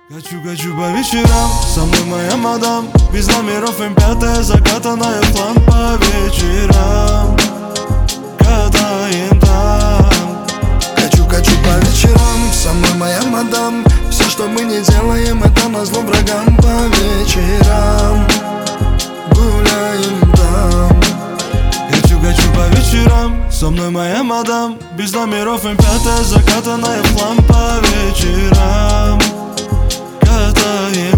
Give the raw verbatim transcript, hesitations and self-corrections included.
Хочу, хочу по вечерам, со мной моя мадам. Без номеров эм пять, закатанная в план. По вечерам катаем там. Хочу, хочу по вечерам, со мной моя мадам. Все, что мы не делаем, это назло врагам. По вечерам гуляем там. Хочу, хочу по вечерам, со мной моя мадам. Без номеров эм пять, закатанная в план. По вечерам катаем